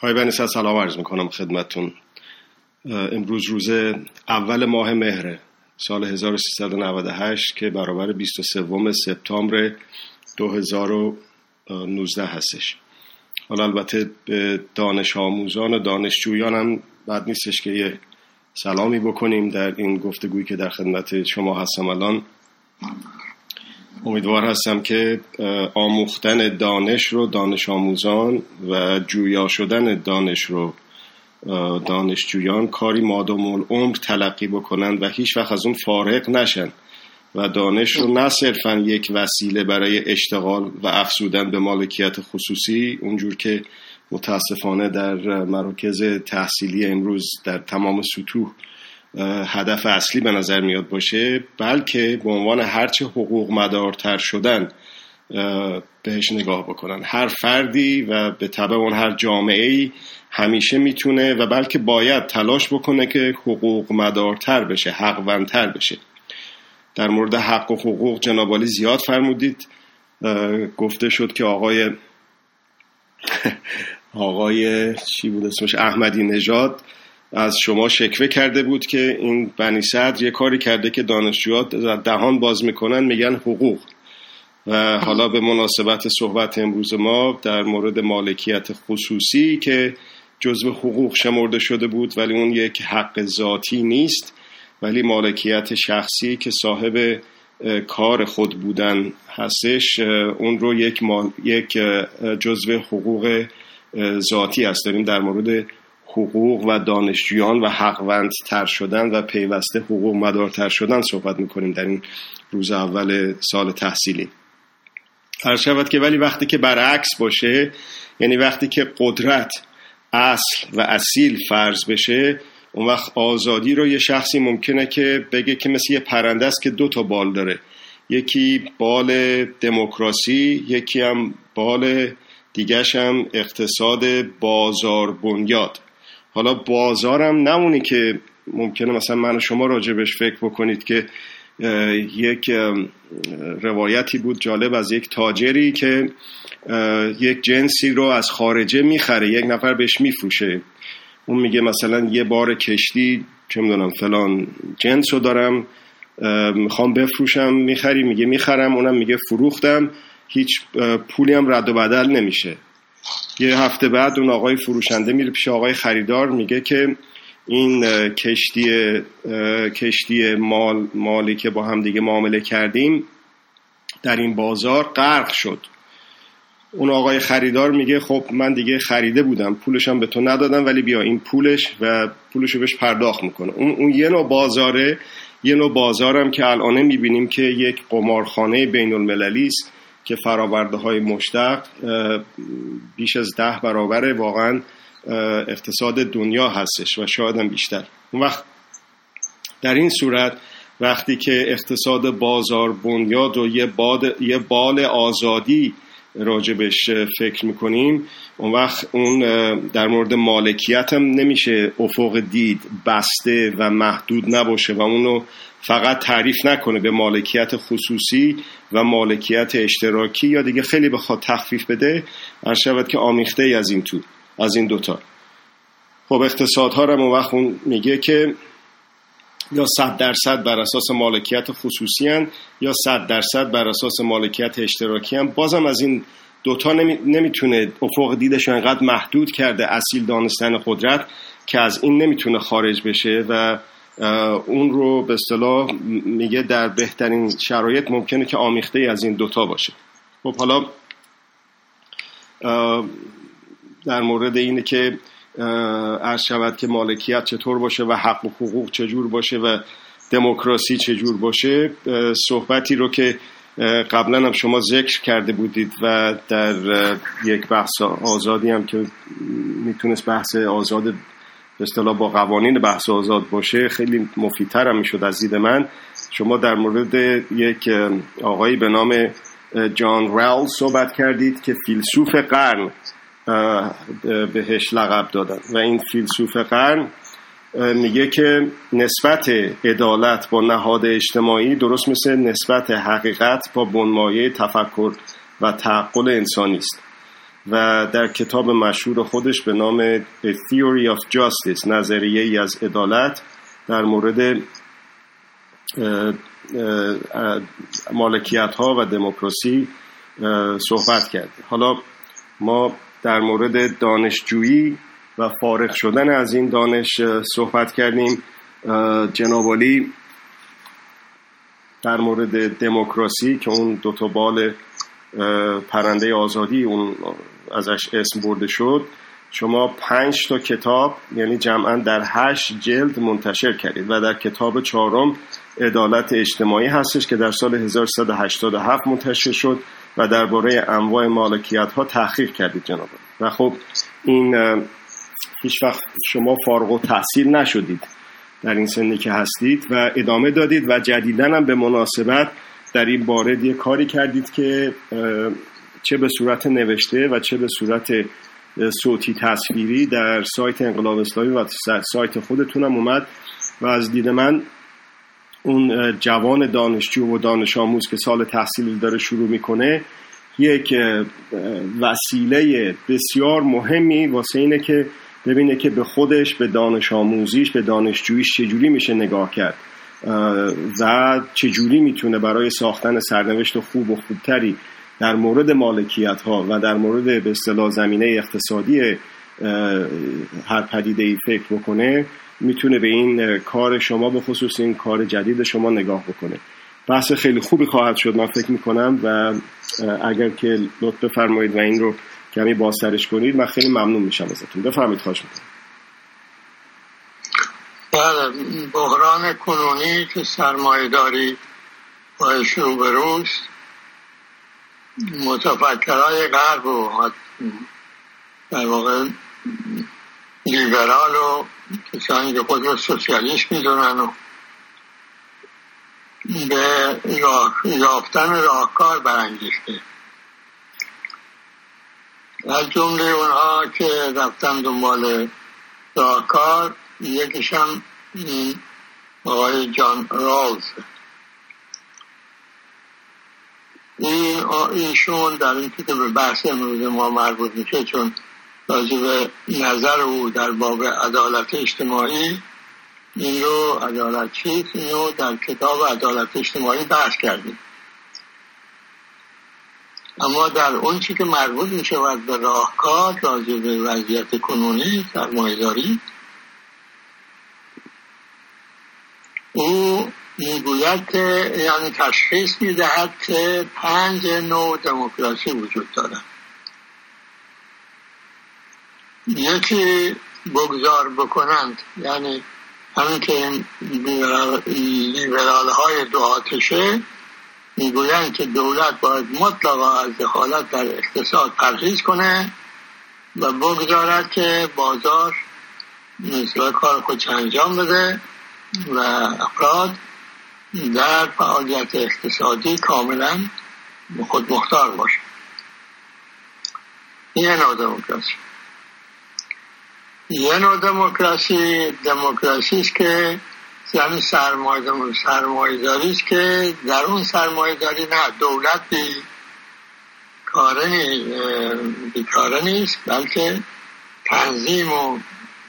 آقای بنی‌صدر سلام عرض میکنم خدمتتون. امروز روز اول ماه مهر سال 1398 که برابر 23 سپتامبر 2019 هستش. حالا البته به دانش آموزان و دانشجویان هم بد نیستش که یه سلامی بکنیم در این گفتگویی که در خدمت شما هستم الان. امیدوار هستم که آموختن دانش رو دانش آموزان و جویا شدن دانش رو دانشجویان کاری مادام العمر تلقی بکنن و هیچ وقت از اون فارغ نشن و دانش رو نه صرفا یک وسیله برای اشتغال و افزودن به مالکیت خصوصی اونجور که متاسفانه در مراکز تحصیلی امروز در تمام سطوح هدف اصلی به نظر میاد باشه، بلکه به عنوان هرچه حقوق مدارتر شدن بهش نگاه بکنن. هر فردی و به تبع اون هر جامعه‌ای همیشه میتونه و بلکه باید تلاش بکنه که حقوق مدارتر بشه، حقوندتر بشه. در مورد حق و حقوق جناب عالی زیاد فرمودید. گفته شد که آقای چی بود اسمش، احمدی نژاد از شما شکوه کرده بود که این بنی‌صدر یه کاری کرده که دانشجوها دهان باز میکنن میگن حقوق. و حالا به مناسبت صحبت امروز ما در مورد مالکیت خصوصی که جزو حقوق شمرده شده بود ولی اون یک حق ذاتی نیست، ولی مالکیت شخصی که صاحب کار خود بودن هستش، اون رو یک جزو حقوق ذاتی است. داریم در مورد حقوق و دانشجویان و حقوندتر شدن و پیوسته حقوق مدارتر شدن صحبت میکنیم در این روز اول سال تحصیلی. هر شود که ولی وقتی که برعکس باشه، یعنی وقتی که قدرت اصل و اصیل فرض بشه، اون وقت آزادی رو یه شخصی ممکنه که بگه که مثل یه پرنده است که 2 بال داره، یکی بال دموکراسی، یکی هم بال دیگرش هم اقتصاد بازار بنیاد. حالا بازارم نمونی که ممکنه مثلا من و شما راجبش فکر بکنید که یک روایتی بود جالب از یک تاجری که یک جنسی رو از خارجه میخره، یک نفر بهش میفروشه. اون میگه مثلا یه بار کشتی چه میدونم فلان جنس رو دارم میخوام بفروشم، میخری؟ میگه میخرم. اونم میگه فروختم، هیچ پولی هم رد و بدل نمیشه. یه هفته بعد اون آقای فروشنده میره پیش آقای خریدار، میگه که این کشتی مالی که با هم دیگه معامله کردیم در این بازار غرق شد. اون آقای خریدار میگه خب من دیگه خریده بودم، پولشم به تو ندادم، ولی بیا این پولش و پولشو بهش پرداخت میکنه. اون یه نوع بازاره. یه نوع بازارم که الان میبینیم که یک قمارخانه بین المللی است که فراورده های مشتق بیش از 10 برابر واقعا اقتصاد دنیا هستش و شاید هم بیشتر. اون وقت در این صورت وقتی که اقتصاد بازار بنیاد و یه بال آزادی راجبش فکر میکنیم، اون وقت اون در مورد مالکیت هم نمیشه افق دید بسته و محدود نباشه و اونو فقط تعریف نکنه به مالکیت خصوصی و مالکیت اشتراکی یا دیگه خیلی بخواد تخفیف بده، هر شود که آمیخته ای از این دوتا. خب اقتصادها رو اون وقت اون میگه که یا 100% بر اساس مالکیت خصوصی هن یا 100% بر اساس مالکیت اشتراکی هن. بازم از این دوتا نمیتونه افق دیدش انقدر محدود کرده اصیل دانستن قدرت که از این نمیتونه خارج بشه و اون رو به اصطلاح میگه در بهترین شرایط ممکنه که آمیخته از این دوتا باشه. خب حالا در مورد اینه که عرض شود که مالکیت چطور باشه و حق و حقوق چجور باشه و دموکراسی چجور باشه، صحبتی رو که قبلا هم شما ذکر کرده بودید و در یک بحث آزادی هم که میتونست بحث آزاد به اصطلاح با قوانین بحث آزاد باشه خیلی مفیدتر هم میشد از دید من. شما در مورد یک آقایی به نام جان راول صحبت کردید که فیلسوف قرن بهش لقب دادن و این فیلسوف قرن میگه که نسبت عدالت با نهاد اجتماعی درست مثل نسبت حقیقت با بنمایه تفکر و تعقل انسانی است و در کتاب مشهور خودش به نام A Theory of Justice، نظریه‌ای از عدالت، در مورد مالکیت‌ها و دموکراسی صحبت کرد. حالا ما در مورد دانشجویی و فارغ شدن از این دانش صحبت کردیم. جناب عالی در مورد دموکراسی که اون دوتا بال پرنده آزادی اون ازش اسم برده شد، شما 5 تا کتاب یعنی جمعاً در 8 جلد منتشر کردید و در کتاب 4 عدالت اجتماعی هستش که در سال 1187 منتشر شد و درباره انواع مالکیت ها تحقیق کردید جناب. و خب این هیچ وقت شما فارغ التحصیل نشدید در این سنی که هستید و ادامه دادید و جدیداً هم به مناسبت در این باره یه کاری کردید که چه به صورت نوشته و چه به صورت صوتی تصویری در سایت انقلاب اسلامی و سایت خودتونم اومد و از دید من اون جوان دانشجو و دانش آموز که سال تحصیلی داره شروع میکنه یک وسیله بسیار مهمی واسه اینه که ببینه که به خودش، به دانش آموزیش، به دانشجوییش چجوری میشه نگاه کرد و چجوری میتونه برای ساختن سرنوشت خوب و خوبتری در مورد مالکیت ها و در مورد به اصطلاح زمینه اقتصادی هر پدیده‌ای فکر بکنه، میتونه به این کار شما به خصوص این کار جدید شما نگاه بکنه. بحث خیلی خوبی خواهد شد من فکر میکنم و اگر که لطف بفرمایید و این رو کمی بازترش کنید من خیلی ممنون میشم ازتون. بفرمایید. خواهش میکنم. بحران کنونی که سرمایه‌داری باعث روبروست، متفکرهای غرب و در واقع لیبرال و کسانی که خود رو سوسیالیست میدونن و به یافتن راهکار برانگیخته. از جمله اونها که رفتن دنبال راهکار یکیش هم آقای جان رالز. ایشون در این که به بحث امروز ما مربوط میشه، چون راجع به نظر او در باب عدالت اجتماعی، این رو عدالت چیست، این رو در کتاب عدالت اجتماعی بحث کردیم. اما در اون چی که مربوط میشه به راهکار راجع به وضعیت کنونی سرمایه‌داری، او میگوید که یعنی تشخیص میدهد که 5 نوع دموکراسی وجود دارد. یکی بگذار بکنند، یعنی همین که این لیبرال های دو آتشه میگویند که دولت باید مطلقا از دخالت در اقتصاد پرهیز کنه و بگذارد که بازار مثل کار خودش انجام بده و افراد در فعالیت اقتصادی کاملا خود مختار باشه. این نوع دموکراسی. یه نوع دموکراسی است که یعنی سرمایه‌داری است که در اون سرمایه‌داری نه دولت بیکاره نیست، بلکه تنظیم و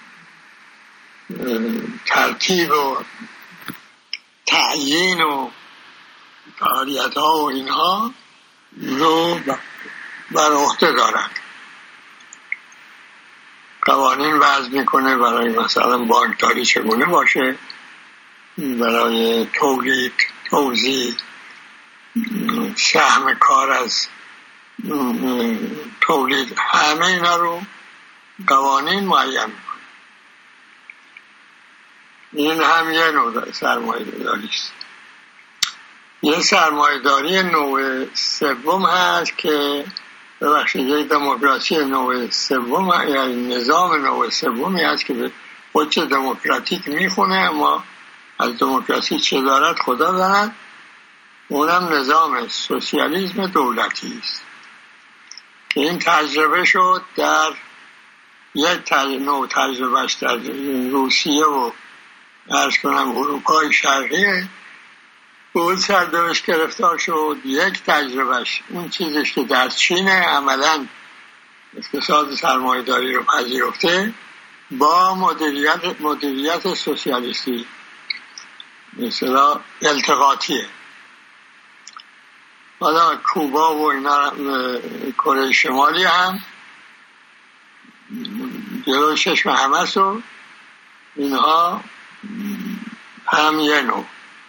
ترتیب و تعیین و فعالیت ها و اینها رو بر عهده دارند. قوانین وضع میکنه برای مثلا بانکداری چگونه باشه، برای تولید، توزیع، سهم کار از تولید، همه اینا رو قوانین معین میکنه. این هم یه نوع سرمایه‌داری است. یه سرمایه‌داری نوع سوم هست که یک دموکراسی نوع سوم، یعنی نظام نوع سومی هست که به خودش دموکراتیک میخونه اما از دموکراسی چه دارد خدا دارد. اونم نظام سوسیالیسم دولتی است که این تجربه شد در یک نوع تجربهش در روسیه و عرض کنم اروپای شرقی بود سردوش گرفتار شد. یک تجربهش اون چیزش که در چین عملا اقتصاد سرمایه‌داری رو پذیرفته با مدیریت سوسیالیستی مثلا التقاطیه. حالا کوبا و اینا، کره شمالی هم جلو چشم همه سو اینها هم یه نوع.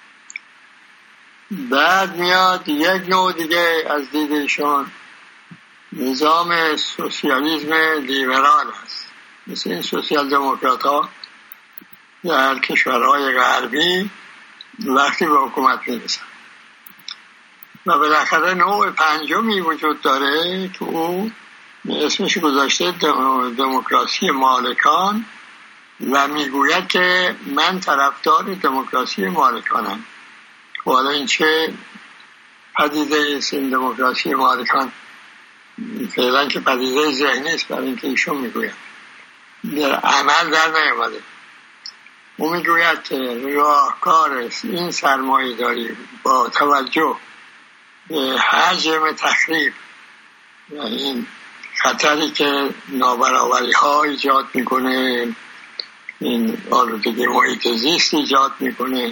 بعد میاد یک نوع دیگه از دیدشون، نظام سوسیالیسم لیبرال هست، مثل این سوسیال دموکرات ها در کشورهای غربی وقتی به حکومت میرسن. و بالاخره نوع پنجمی وجود داره که او اسمش گذاشته دموکراسی مالکان و میگوید که من طرفدار دموکراسی مالکانم. حالا این چه پدیده است این دموکراسی مالکان؟ فعلا که پدیده ذهنی است، برای اینکه ایشون میگوید در عمل در نیامده. او میگوید که راهکار این سرمایه داری با توجه به حجم تخریب و این خطری که نابرابری ها ایجاد میکنه، این آلودگی محیط زیست ایجاد میکنه،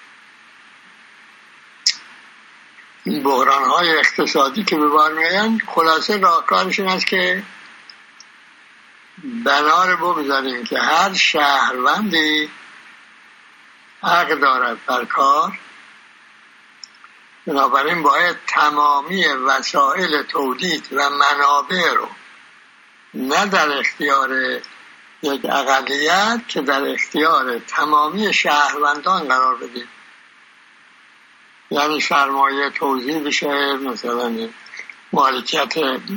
این بحران های اقتصادی که به بار میآیند، خلاصه راهکارش این است که بنا رو بگذاریم که هر شهروندی حق دارد بر کار، بنابراین باید تمامی وسایل تولید و منابع رو نه در اختیار یک اقلیت که در اختیار تمامی شهروندان قرار بدیم. یعنی سرمایه توزیع بشه، مثلا مالکیت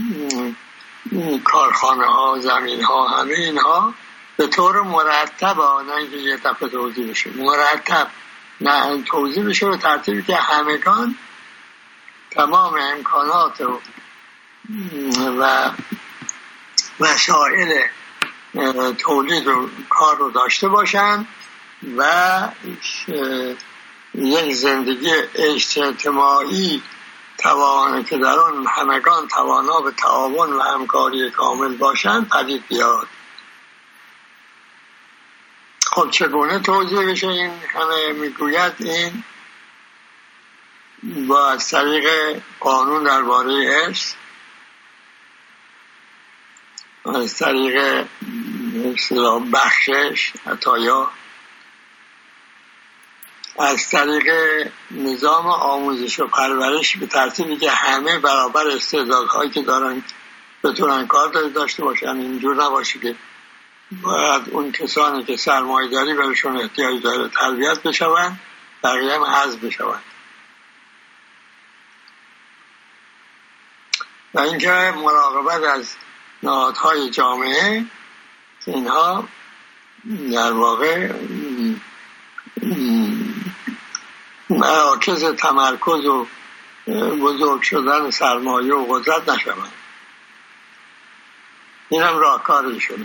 کارخانه ها، زمین ها، همه اینها به طور مرتب، نه اینکه یه دفعه توزیع بشه، مرتب نه توزیع بشه به ترتیبی که همگان تمام امکانات و وسایل تولید و کار رو داشته باشن و یک زندگی اجتماعی که در آن همگان توانا به تعاون و همکاری کامل باشند پدید بیاد. خب چگونه توضیح بشه این همه؟ میگوید این با از طریق قانون درباره ارث، از طریق بخشش عطایا، از طریق نظام آموزش و پرورش به ترتیبی که همه برابر استعدادهایی که دارن بتونن کار داشته باشن. اینجور نباشه که باید اون کسانی که سرمایه داری برشون احتیاج داره تربیت بشون، بقیه هم حذف بشون. و اینکه مراقبت از نهادهای جامعه که اینها در واقع مراکز تمرکز و بزرگ شدن سرمایه و قدرت نشوند. این هم راهکارشونه.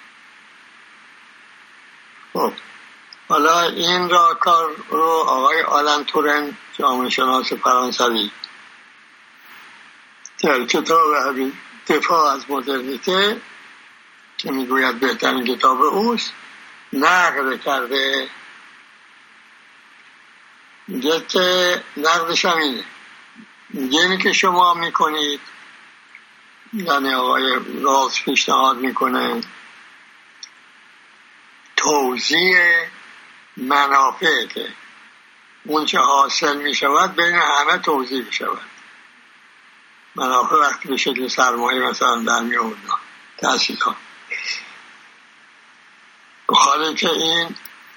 خب حالا این راهکار رو آقای آلن تورن، جامعه شناس فرانسوی، در کتاب دفاع از مدرنیته که میگوید بهترین کتاب اوست نقد کرده. میگه که نقدش هم اینه، میگه که شما میکنید، یعنی آقای راز پیشنهاد میکنه توزیع منافع که اون چه حاصل میشود بین همه توزیع بشود. منافع وقتی به شکل سرمایه مثلا در میاد تأسیس ها، حالی که این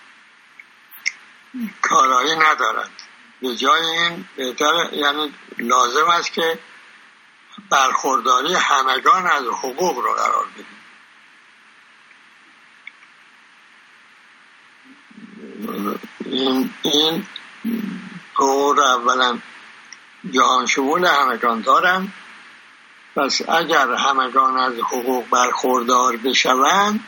کارایی ندارد. به جای این بهتر، یعنی لازم است که برخورداری همگان از حقوق رو قرار بدیم. این طور اولا جهان شمول همگان دارن. پس اگر همگان از حقوق برخوردار بشوند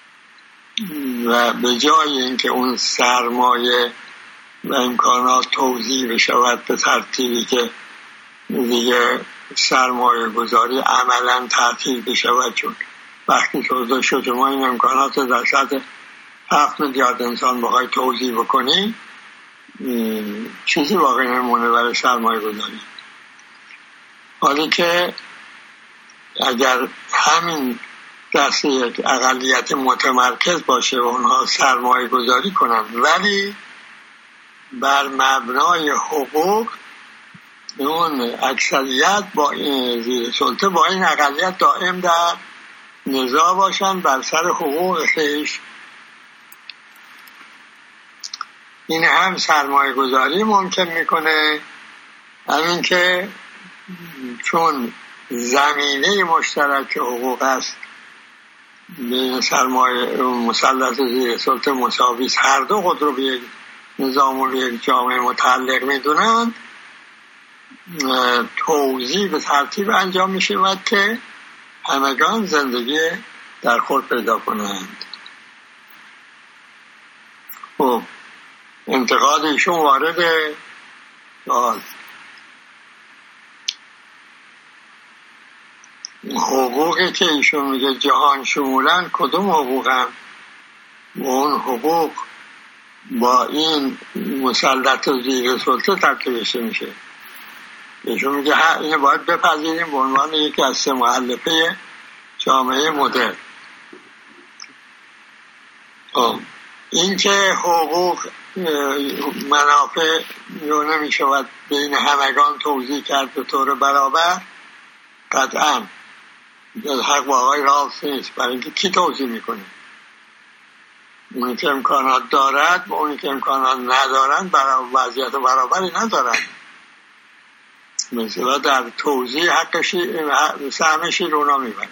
و به جای اینکه اون سرمایه و امکانات توزیع بشود به ترتیبی که دیگه سرمایه گذاری عملا تعطیل بشود، چون وقتی توضیح شد ما این امکانات در سطح 7 میلیارد انسان بخوای توضیح بکنی چیزی واقعی نمونه برای سرمایه گذاری. حالی که اگر همین دست یک اقلیت متمرکز باشه و اونها سرمایه گذاری کنن ولی بر مبنای حقوق، اون اکثریت با این زیر سلطه با این اقلیت دائم در نزاع باشن بر سر حقوق خیش، این هم سرمایه گذاری ممکن میکنه. همین که چون زمینه مشترک حقوق است بین سرمایه مسلط زیر سلطه مساوی است، هر دو خود رو به یک نظام و یک جامعه متعلق میدونند، توزیع به ترتیب انجام می شود که همگان زندگی در خود پیدا کنند. خب انتقاد ایشون وارد حقوقی که ایشون میگه جهان شمولن، کدوم حقوق هم؟ اون حقوق با این مسلط و زیر سلطه ترکیبش میشه. ایشون میگه اینو باید بپذیریم به عنوان یکی از 3 مؤلفه جامعه مدرن. این که حقوق منافع رو نمیشود بین همگان توزیع کرد به طور برابر، قطعا حق با آقای رالز نیست. برای اینکه کی توزیع میکنه؟ اونی که امکانات دارد و اونی که امکانات ندارن وضعیت برابری ندارن. مثلا در توزیع سهمشی رو اونا میبرن،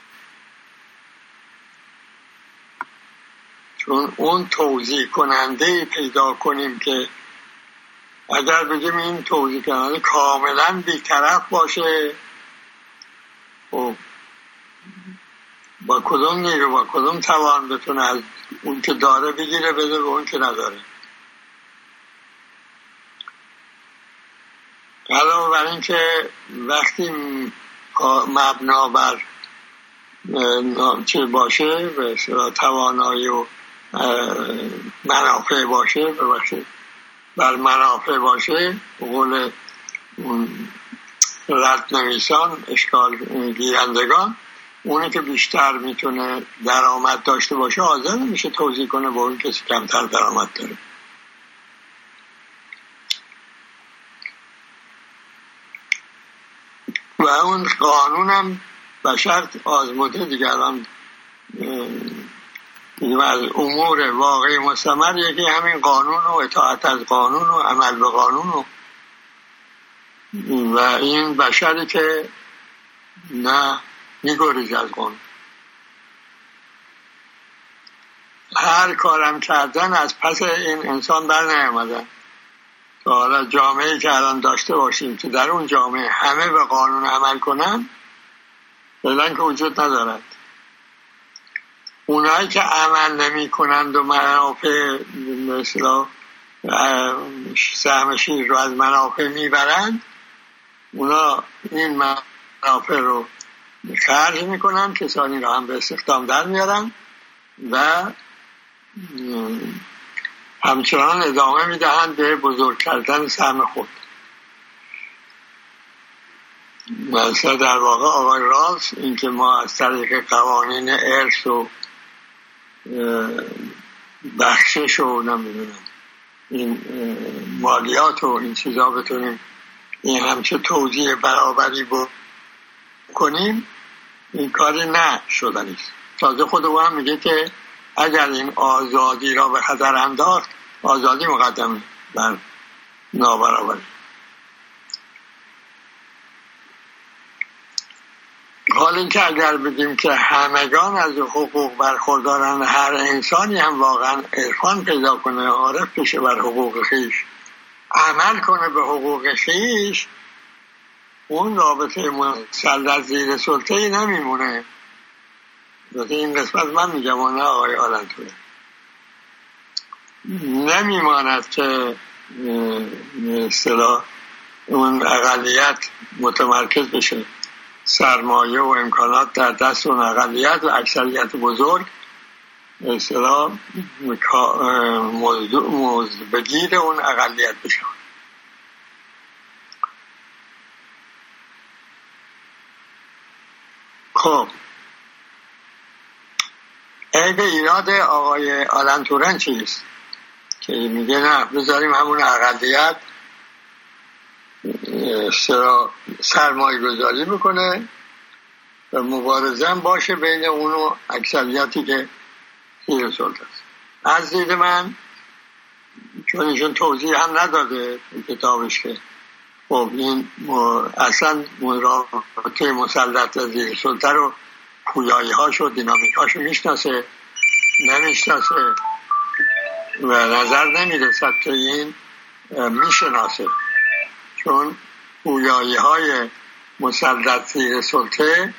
چون اون توزیع کننده پیدا کنیم که اگر بگیم این توزیع کننده کاملا بی‌طرف باشه، خب با کدوم نیرو با کدوم توان بتونه از اون که داره بگیره بده به اون که نداره. علاوه بر این که وقتی مبنا بر چه باشه، به اصطلاح توانایی و منافع باشه، بر منافع باشه، به قول رد نویسان اشکال گیرندگان، اونی که بیشتر میتونه درآمد داشته باشه حاضر نمیشه توزیع کنه با اون کسی کمتر درآمد داره. و اون قانونم به شرط آزموده دیگران از امور واقعی مستمر یکی همین قانون و اطاعت از قانون و عمل به قانون و این بشری که نه میگریز از قانون، هر کارم کردن از پس این انسان بر نیامدن. تا حالا جامعه‌ای که الان داشته باشیم که در اون جامعه همه به قانون عمل کنن فعلا که وجود ندارد. اونایی که عمل نمی کنند و منافع مثلا سهم شیر رو از منافع میبرند، اونا این منافع رو خرج میکنن، کسانی رو هم به استخدام در میارن و همچنان ادامه میدهند به بزرگ کردن سهم خود. مثلا در واقع آقای رالز این که ما از طریق قوانین ارث و بخشش و نمیدونم این مالیات و این چیزا بتونیم این همچه توزیع برابری کنیم، این کاری نه شدنیست. تازه خود او هم میگه که اگر این آزادی را به خطر انداخت، آزادی مقدمه بر نابرابری. حال این که اگر بگیم که همگان از حقوق برخوردارن، هر انسانی هم واقعا عرفان پیدا کنه، عارف بشه بر حقوق خیش، عمل کنه به حقوق خیش، اون رابطه مسلط زیر سلطه ای نمیمونه. این قسمت من میگم و نه آقای آلنتوره، نمیماند که اصطلاح اون اقلیت متمرکز بشه، سرمایه و امکانات در دست اون اقلیت و اکثریت بزرگ اصطلاح بگیر اون اقلیت بشه. خب عیب ایراد آقای آلن تورن چیست که میگه نه بذاریم همون اقلیت سرمایه گذاری بکنه و مبارزه هم باشه بین اونو اکثریتی که زیر سلطه است. از دید من چون ایشون توضیح هم نداده کتابش که خب این اصلا رابطه مسلط زیر سلطه رو پویایی هاش و دینامیک هاش میشناسه نمیشناسه و نظر نمیرسد که این میشناسه، چون پویایی های مسلط زیر سلطه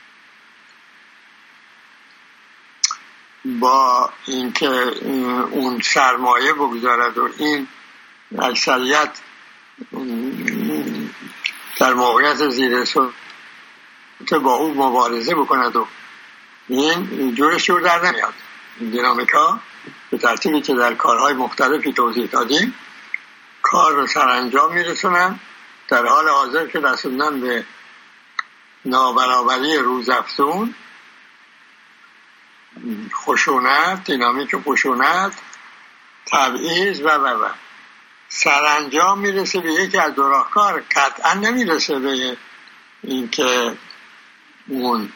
با اینکه اون سرمایه بگذارد و این اکثریت در موقعیت زیر سلطه با اون مبارزه بکند و این جورش جور در نمیاد. این دینامیکا به ترتیبی که در کارهای مختلفی توضیح دادیم کار رو سرانجام میرسونن، در حال حاضر که رسوندن به نابرابری روزافزون، خشونت، دینامیک خشونت، تبعیض و سرانجام میرسه به یکی از دو راهکار. قطعا نمیرسه به این که اون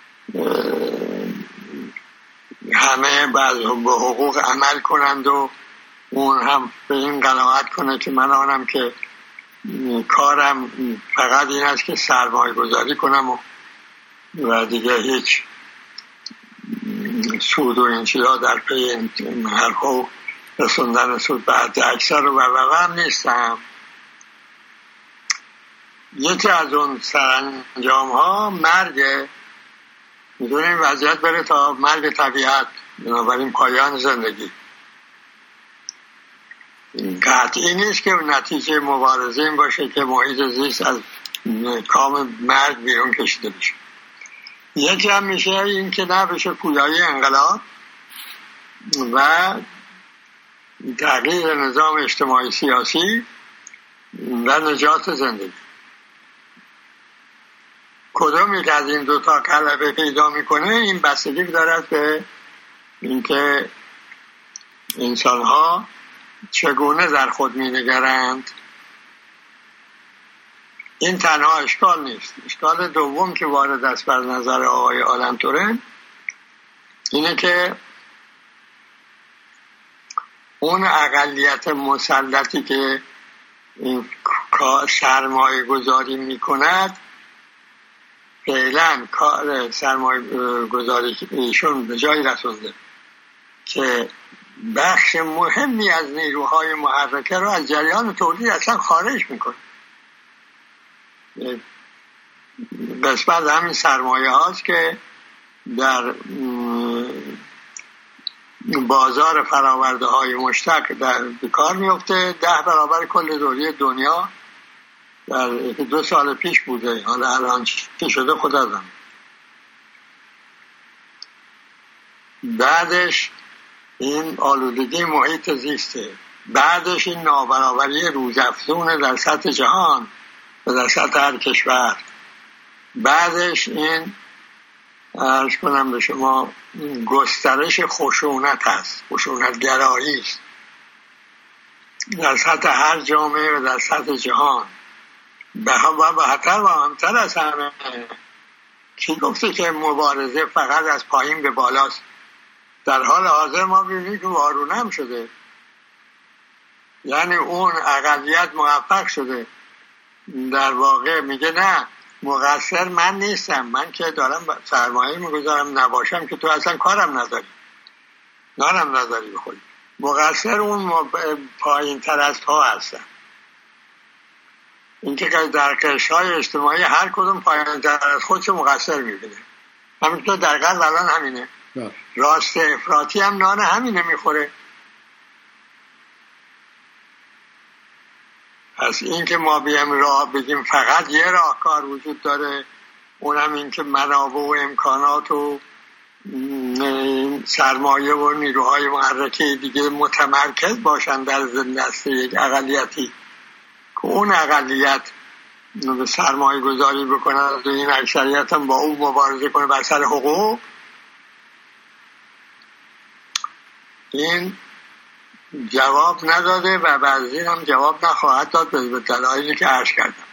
همه به حقوق عمل کنند و اون هم به این قناعت کنه که من آنم که کارم فقط این است که سرمایه گذاری کنم و دیگه هیچ سود و این چیزا در پی این حرفا رسوندن سود به حد اکثر و هم نیستم. یکی از اون سرانجام ها مرگ، میدونیم وضعیت بره تا مرگ طبیعت، بنابراین پایان زندگی. قطعی نیست که نتیجه مبارزه این باشه که محیط زیست از کام مرگ بیرون کشیده بشه. یکی هم میشه این که نه بشه پویایی انقلاب و تغییر نظام اجتماعی سیاسی و نجات زندگی. کدومی که از این دوتا کلمه پیدا میکنه این بستگی دارد به اینکه انسانها چگونه در خود مینگرند. این تنها اشکال نیست. اشکال دوم که وارد است بر نظر آقای آلن تورن اینه که اون اقلیت مسلطی که این سرمایه گذاری میکند فعلا کار سرمایه گذاری ایشون به جایی رسونده که بخش مهمی از نیروهای محرکه رو از جریان تولید اصلا خارج میکنه. قسمت همین سرمایه هاست که در بازار فراورده های مشترک در کار میفته. 10 برابر کل دوری دنیا در 2 سال پیش بوده، حالا الان چی شده خدا داند. بعدش این آلودگی محیط زیسته، بعدش این نابرابری روزافزون در سطح جهان و در سطح هر کشور، بعدش این عرض کنم به شما گسترش خشونت هست، خشونت گرایی است در سطح هر جامعه و در سطح جهان. به همتر از همه کی گفته که مبارزه فقط از پایین به بالاست؟ در حال حاضر ما ببینیم که وارونه هم شده، یعنی اون اقلیت موفق شده در واقع میگه نه مقصر من نیستم، من که دارم سرمایه میگذارم، نباشم که تو اصلا کارم نداری، نانم نداری بخوری. مقصر اون پایین تر از ها هستن. این که در قشرهای اجتماعی هر کدوم پایین تر از خودش مقصر میبینه. همینطور در غرب الان همینه. راست افراطی هم نان همینه میخوره. پس این که ما بیایم راه بگیم فقط یه راهکار وجود داره، اونم این که منابع و امکانات و سرمایه و نیروهای محرکه دیگه متمرکز باشن در دست یک اقلیتی که اون اقلیت به سرمایه گذاری بکنن و این اکثریت هم با اون مبارزه کنه بر سر حقوق، این جواب نداده و بعضی هم جواب نخواهد داد به دلایلی که عرض کردم.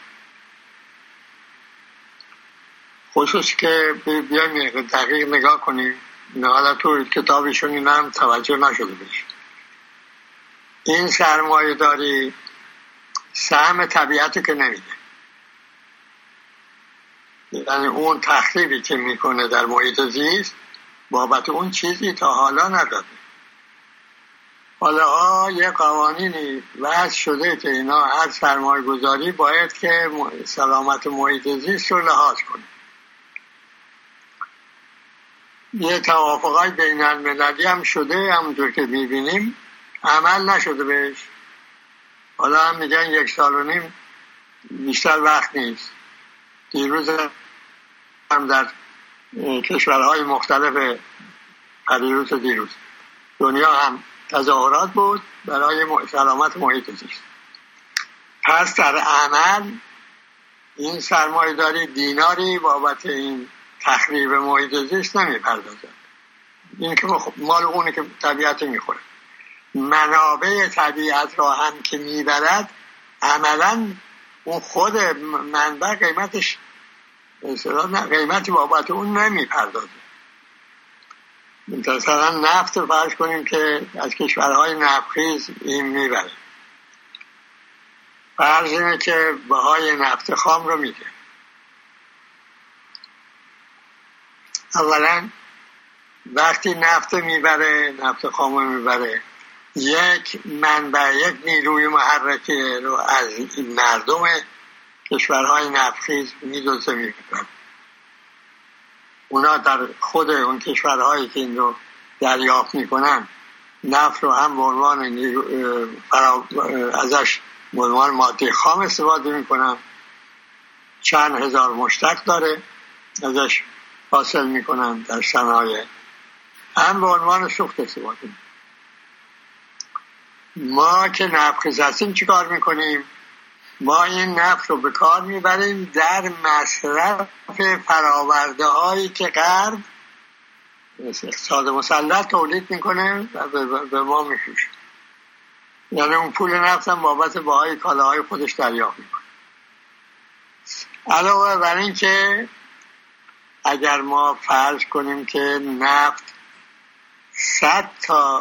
خصوص که بیایم دقیق نگاه کنیم، حالا تو کتابشون این هم توجه نشده بشه، این سرمایه داری سهم طبیعت که نمیده، یعنی اون تخریبی که میکنه در محیط زیست بابت اون چیزی تا حالا نداده. حالا یه قوانینی وضع شده که اینا هر سرمایه گذاری باید که سلامت محیط زیست رو لحاظ کنه. یه توافقای بین المللی هم شده، همونطور که میبینیم عمل نشده بهش. حالا هم میگن 1.5 سال بیشتر وقت نیست. دیروز هم در کشورهای مختلف دیروز دنیا هم تظاهرات بود برای سلامت محیط زیست. پس در عمل این سرمایه داری دیناری بابت این تخریب محیط زیست نمیپردازد. این که مال اونه که طبیعت میخوره. منابع طبیعت را هم که میبرد عملا اون خود منبع قیمتش قیمتی بابت اون نمیپردازه. مثلا نفت رو فرض کنیم که از کشورهای نفتخیز این میبره، فرض اینه که بهای نفت خام رو میده. اولا وقتی نفت میبره، نفت خام رو میبره، یک منبع، یک نیروی محرکه رو از مردم کشورهای نفتخیز میدوزه میبره. اونا در خود اون کشورهایی که این رو دریافت میکنن نفت رو هم به عنوان ازش به عنوان ماده خام استفاده میکنن، چند هزار مشتق داره ازش حاصل میکنن در صنایع، هم به عنوان سوخت استفاده میکنن. ما که نفتخیز هستیم چی کار میکنیم؟ ما این نفت رو به کار میبریم در مصرف فراورده هایی که غرب اقتصاد مسلط تولید میکنه و به ما میفروشه. یعنی اون پول نفت هم بابت بهای کالاهای خودش دریافت میکنه. علاوه بر این که اگر ما فرض کنیم که نفت 100 تا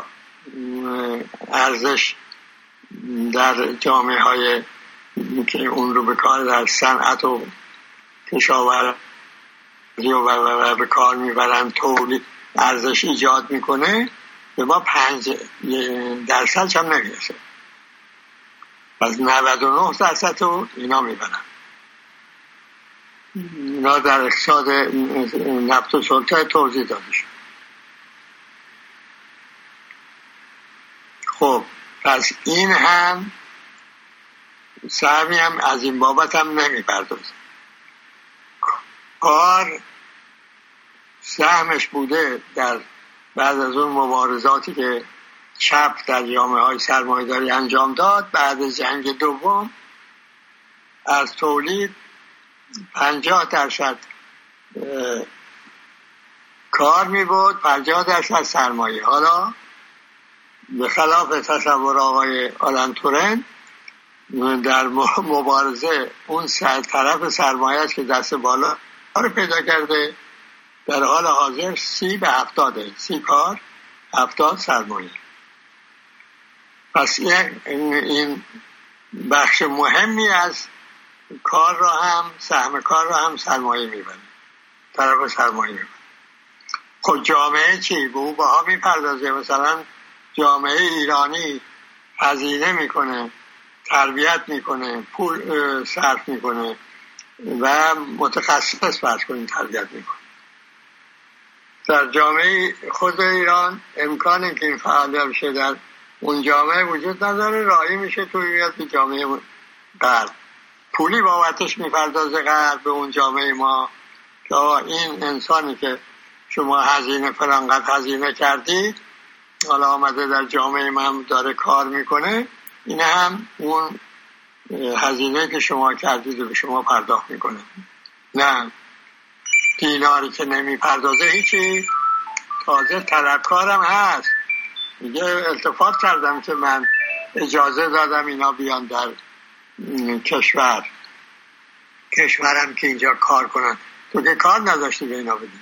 ارزش در جامعه های که اون رو به کار در صنعت و کشاورزی و به کار میبرن تولید ارزش ایجاد میکنه، به ما 5% هم نمیرسه. پس 99% رو اینا میبرن. اینا در اقتصاد نفت و سلطه توضیح داده شد. خب پس این هم سهمی هم از این بابت هم نمیپردازه. کار سهمش بوده در بعد از اون مبارزاتی که چپ در جامعه های سرمایه‌داری انجام داد بعد از جنگ دوم، از تولید 50% کار میبود، 50% سرمایه. حالا به خلاف تصور آقای آلن تورن در مبارزه اون طرف سرمایه که دست بالا رو پیدا کرده، در حال حاضر 30 به 70، 30 کار 70 سرمایه. پس این بخش مهمی از کار را هم سهم کار را هم سرمایه میبنه، طرف سرمایه میبنه. خب جامعه چی؟ به اون بها میپردازه. مثلا جامعه ایرانی هزینه میکنه، تربیت میکنه، پول صرف میکنه و متخصص فرض کنیم تربیت میکنه. در جامعه خود ایران امکانی که این فعالیت بشه در اون جامعه وجود نداره، راهی میشه توی جامعه غرب پولی بابتش میپردازه غرب به اون جامعه ما که این انسانی که شما هزینه فلانقدر هزینه کردید حالا آمده در جامعه من داره کار میکنه، این هم اون هزینه که شما کردید به شما پرداخت میکنه. نه دیناری که نمیپردازه هیچی، تازه طلبکارم هست. میگه التفات کردم که من اجازه دادم اینا بیان در کشورم که اینجا کار کنن، تو که کار نداشتی به اینا بدی.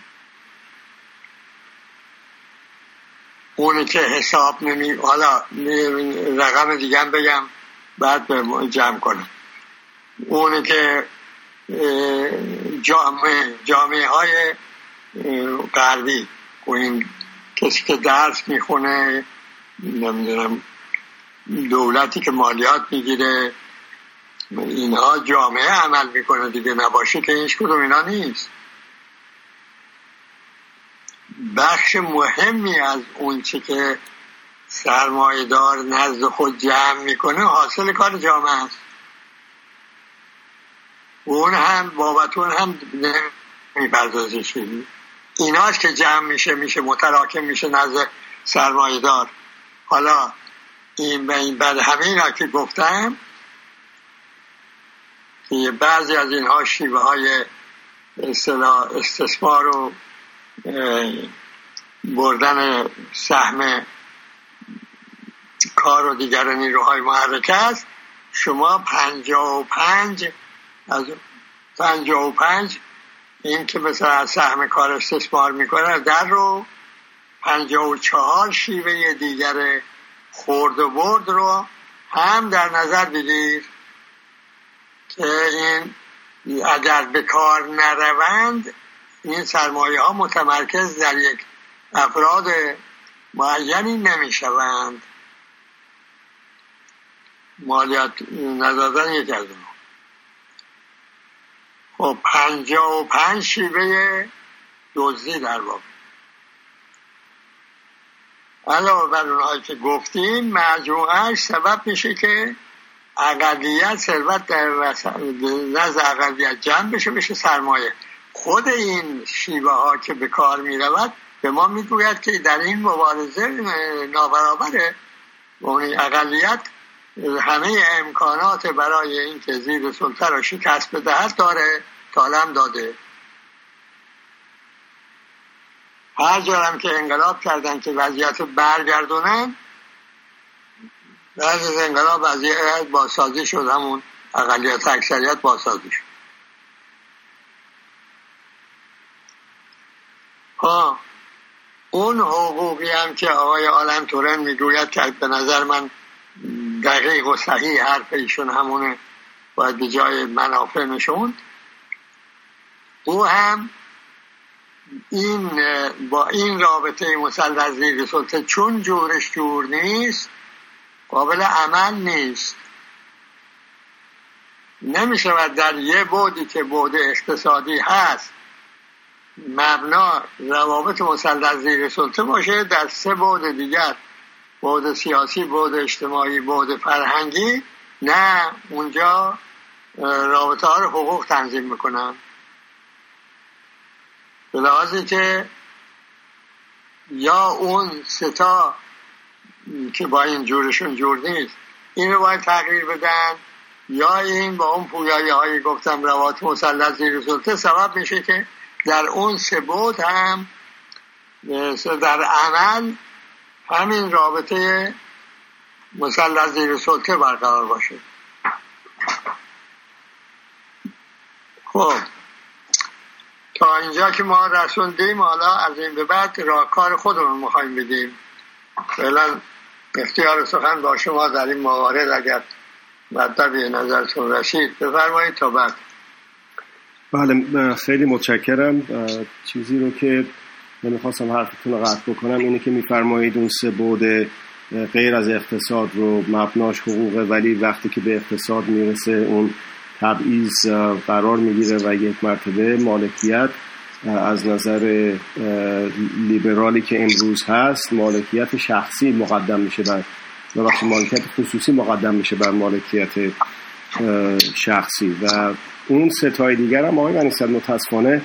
اونی که حساب حالا رقم دیگه هم بگم بعد به جمع کنم. اونی که جامعه های غربی و این کسی که درس میخونه، نمیدونم دولتی که مالیات میگیره، اینها جامعه عمل میکنه دیگه، نباشه که هیچ کدوم اینا نیست. بخش مهمی از اون چی که سرمایه‌دار نزد خود جمع میکنه حاصل کار جامعه است. اون هم بابتون هم نمیپردازه چیزی. ایناش که جمع میشه متراکم میشه نزد سرمایه‌دار. حالا این بعد همه اینا که گفتم که بعضی از اینها شیوه های استثمار و بردن سهم کار و دیگر نیروهای محرکه است. شما 55 این که مثلا سهم کار استثمار میکنه در رو 54 شیوه دیگر خورد و برد رو هم در نظر بگیر که این اگر به کار نروند این سرمایه ها متمرکز در یک افراد معینی نمی شوند. مالیات ندادن یک از اون. خب 55 شیوه دزدی در واقع. علاوه بر اونهایی که گفتیم مجموعش سبب میشه که اقلیت ثروت در نزد اقلیت جمع بشه سرمایه. خود این شیوه ها که به کار می رود به ما می گوید که در این مبارزه نابرابره. اون اقلیت همه امکانات برای این که زیر سلطه را شکست بدهد داره، تالم داده. هر جارم که انقلاب کردن که وضعیت برگردونن، بعد از انقلاب وضعیت بازسازی شد، همون اقلیت اکثریت بازسازی شد. اون حقوقی هم که آقای عالم تورن میگوید که به نظر من دقیق و صحیح حرف ایشون همونه، باید به جای منافع نشون. او هم این با این رابطه مسلط زیر سلطه چون جورش جور نیست، قابل عمل نیست. نمیشود در یه بعدی که بعد اقتصادی هست مبنا روابط مسلط زیر سلطه باشه، در 3 بعد دیگر، بعد سیاسی، بعد اجتماعی، بعد فرهنگی، نه اونجا رابطه ها رو حقوق تنظیم میکنن. به لحاظی که یا اون 3 تا که با این جورشون جور نیست این رو باید تغییر بدن، یا این با اون پویایی های گفتم روابط مسلط زیر سلطه سبب میشه که در اون 3 بعد هم در عمل همین رابطه مسلط زیر سلطه برقرار باشه. خب تا اینجا که ما رسوندیم، حالا از این به بعد راهکار خودمون میخوایم بدیم. فعلا اختیار سخن با شما در این موارد اگر مطلبی نظرتون رسید بفرمایید تا بعد. بله خیلی متشکرم. چیزی رو که نمیخواستم حرفتون رو قطع بکنم اینه که میفرمایید اون 3 بعد غیر از اقتصاد رو مبناش حقوقه، ولی وقتی که به اقتصاد میرسه اون تبعیض قرار میگیره و یک مرتبه مالکیت از نظر لیبرالی که امروز هست مالکیت شخصی مقدم میشه بر مالکیت خصوصی مقدم میشه بر مالکیت شخصی و اون ستای دیگر هم آقای بنی‌صدر متاسفانه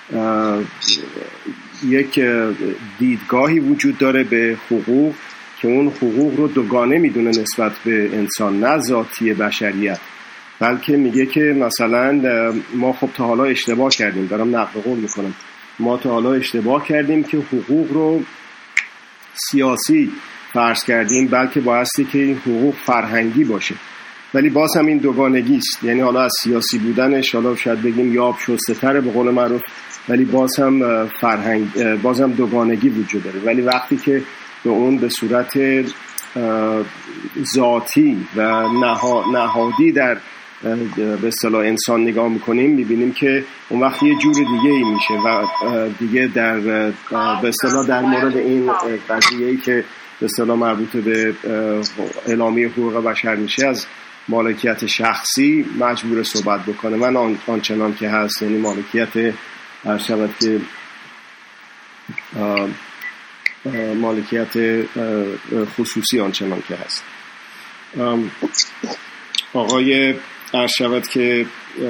یک دیدگاهی وجود داره به حقوق که اون حقوق رو دوگانه میدونه نسبت به انسان، نه ذاتی بشریت، بلکه میگه که مثلا ما خب تا حالا اشتباه کردیم، دارم نقل قول میکنم، ما تا حالا اشتباه کردیم که حقوق رو سیاسی فرض کردیم، بلکه بایستی که این حقوق فرهنگی باشه. ولی باز هم این دوگانگی است، یعنی حالا از سیاسی بودنش حالا شاید بگیم یاب شسته تره به قول معروف، ولی باز هم باز هم دوگانگی وجود داره. ولی وقتی که به اون به صورت ذاتی و نهادی در به اصطلاح انسان نگاه میکنیم، میبینیم که اون وقت یه جور دیگه ای میشه و دیگه در به اصطلاح در مورد این قضیه‌ای که به اصطلاح مربوط به اعلامیه حقوق بشر میشه، از مالکیت شخصی مجبور صحبت بکنه. من آنچنان که هست، یعنی مالکیت شبت که مالکیت خصوصی آنچنان که هست. آقای شبت که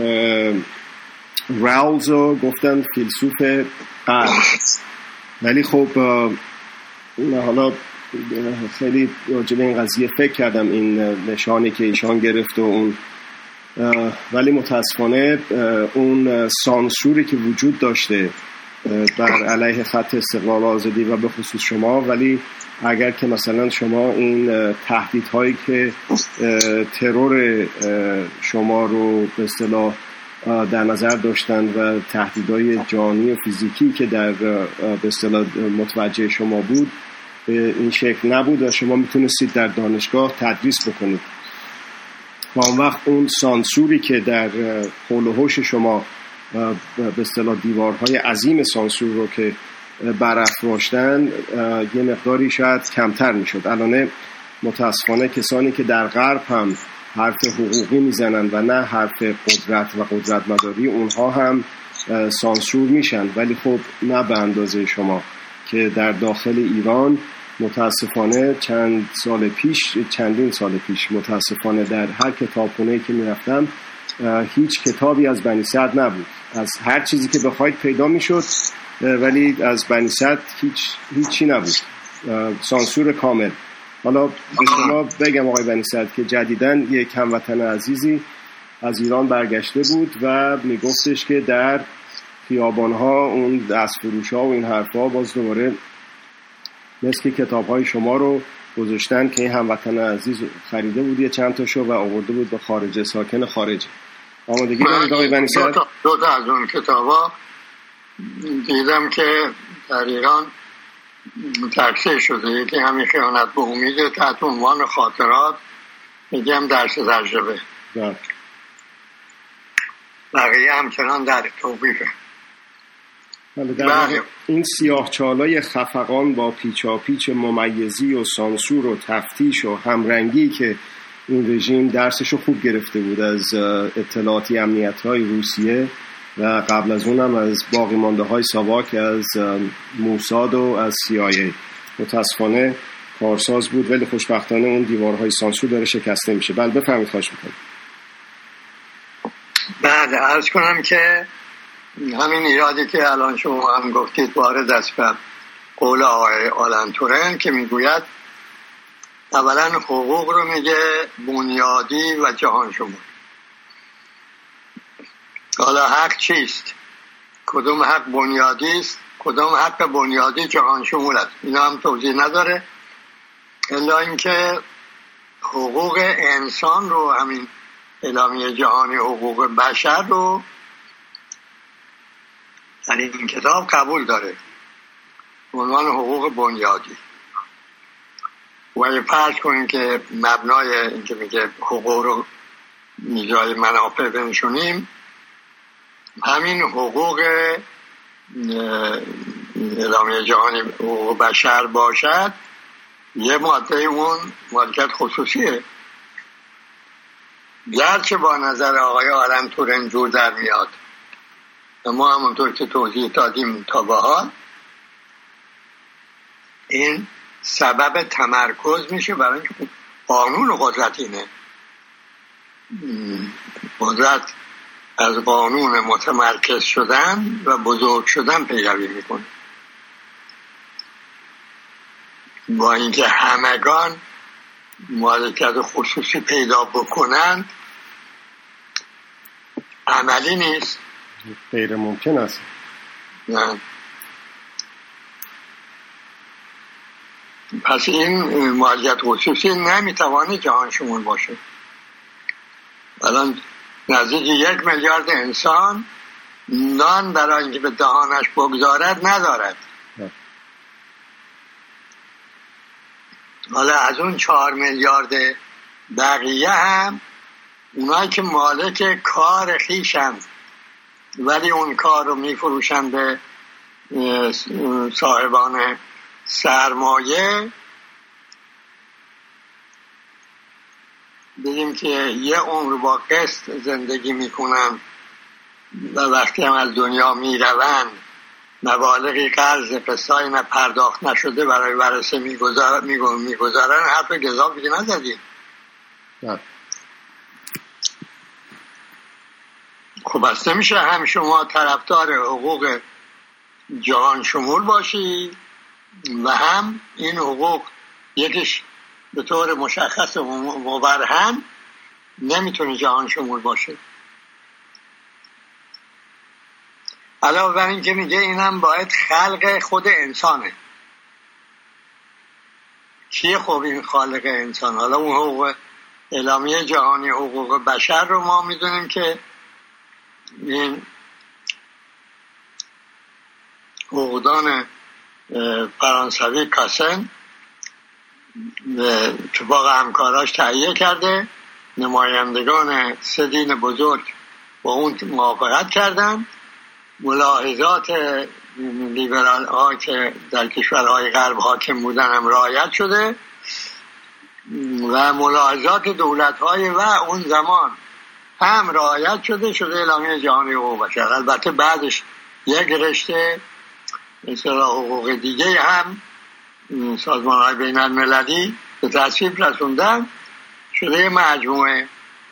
راولزو گفتن فیلسوف غرب، ولی خب حالا خیلی راجع به این قضیه فکر کردم، این نشانی که ایشان گرفت و اون، ولی متاسفانه اون سانسوری که وجود داشته بر علیه خط استقلال آزادی و به خصوص شما، ولی اگر که مثلا شما این تهدیدهایی که ترور شما رو به اصطلاح در نظر داشتن و تهدیدهای جانی و فیزیکی که در به اصطلاح متوجه شما بود به این شکل نبود و شما میتونستید در دانشگاه تدریس بکنید، و اون وقت اون سانسوری که در حول و حوش شما به اصطلاح دیوارهای عظیم سانسور رو که برافراشتن یه مقداری شاید کمتر میشد. الان متاسفانه کسانی که در غرب هم حرف حقوقی میزنن و نه حرف قدرت و قدرت مداری، اونها هم سانسور میشن، ولی خب نه به اندازه شما که در داخل ایران متاسفانه چندین سال پیش متاسفانه در هر کتابخونه‌ای که میرفتم هیچ کتابی از بنی‌صدر نبود. از هر چیزی که بخواید پیدا میشد، ولی از بنی‌صدر هیچی نبود، سانسور کامل. حالا به شما بگم آقای بنی‌صدر که جدیداً یک هموطن عزیزی از ایران برگشته بود و میگفتش که در خیابان‌ها اون دستفروش‌ها و این حرف‌ها باز دوباره مثل کتاب‌های شما رو گذاشتن که این هموطن عزیز خریده بود یه چند تاشو و آورده بود به خارج، ساکن خارجی. آمادگی دارید آقای بنی‌صدر؟ دو تا از اون کتابا دیدم که در ایران ترسیح شده، یکی همین خیانت به امید تحت عنوان خاطرات، میگم درس تجربه، بقیه همچنان در توقیفه. این سیاه چالای خفقان با پیچاپیچ ممیزی و سانسور و تفتیش و همرنگی که این رژیم درسشو خوب گرفته بود از اطلاعاتی امنیت‌های روسیه و قبل از اونم از باقی مانده های ساواک، از موساد و از CIA، متاسفانه کارساز بود، ولی خوشبختانه اون دیوارهای سانسور داره شکسته میشه. بله بفرمایید، خواهش میکنم. بله، عرض کنم که همین ایرادی که الان شما هم گفتید وارد است به قول آقای آلن تورن که میگوید اولا حقوق رو میگه بنیادی و جهان شمول. حالا حق چیست؟ کدوم حق بنیادی است؟ کدوم حق بنیادی جهان شمول است؟ اینا هم توضیح نداره، الا اینکه حقوق انسان رو، همین اعلامیه جهانی حقوق بشر رو در این کتاب قبول داره عنوان حقوق بنیادی. و فرض کنیم که مبنای اینکه میگه حقوق رو جای منافع بنشونیم، همین حقوق اعلامیه جهانی حقوق بشر باشد، یه ماده اون مالکیت خصوصیه، گرچه با نظر آقای آلن تورن جور در میاد و ما همونطور که توضیح دادیم تا به حال این سبب تمرکز میشه برای اینکه قانون قدرت اینه، قدرت از قانون متمرکز شدن و بزرگ شدن پیروی میکنه، با اینکه همگان مالکیت خصوصی پیدا بکنند عملی نیست، غیر ممکن است. نه. پس این مالکیت خصوصی نمیتوانه جهان شمول باشه. الان نزدیک 1 میلیارد انسان نان برای اینکه به دهانش بگذارد ندارد. حالا از اون 4 میلیارد بقیه هم اونایی که مالک کار خویشند ولی اون کار رو میفروشن به صاحبان سرمایه، دیدیم که یه عمر با قسط زندگی میکنن و وقتی هم از دنیا میروند مبالغی قرض قسطای پرداخت نشده برای ورثه میگذارن. حرف گزاف دیگه نزدیم. خب بس نمیشه هم شما طرفدار حقوق جهان شمول باشی و هم این حقوق یکیش به طور مشخص و مبرهن نمیتونه جهان شمول باشه. علاوه بر این که میگه اینم باید خلق خود انسانه. کیه خب این خالق انسان؟ حالا اون حقوق اعلامیه جهانی حقوق بشر رو ما میدونیم که این حقوقدان فرانسوی کاسن به اتفاق همکاراش تهیه کرده، نمایندگان 3 دین بزرگ با اون موافقت کردن، ملاحظات لیبرال ها که در کشورهای غرب حاکم بودن هم رعایت شده و ملاحظات دولت های و اون زمان هم رعایت شده اعلامیه جهانی حقوق بشر. البته بعدش یک رشته مثلا حقوق دیگه هم سازمان های بین المللی به تصویب رسوندن، شده مجموعه.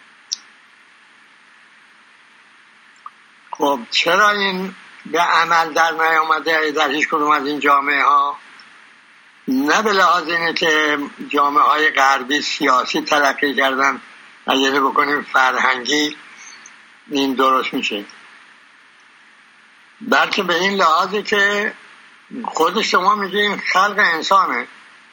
خب چرا این به عمل در نیامده در هیچ کدوم از این جامعه ها؟ نه به لحاظ اینه که جامعه های غربی سیاسی تلقی کردن اگه بکنیم فرهنگی این درست میشه، بلکه به این لحاظی که خود شما میگین خلق انسانه.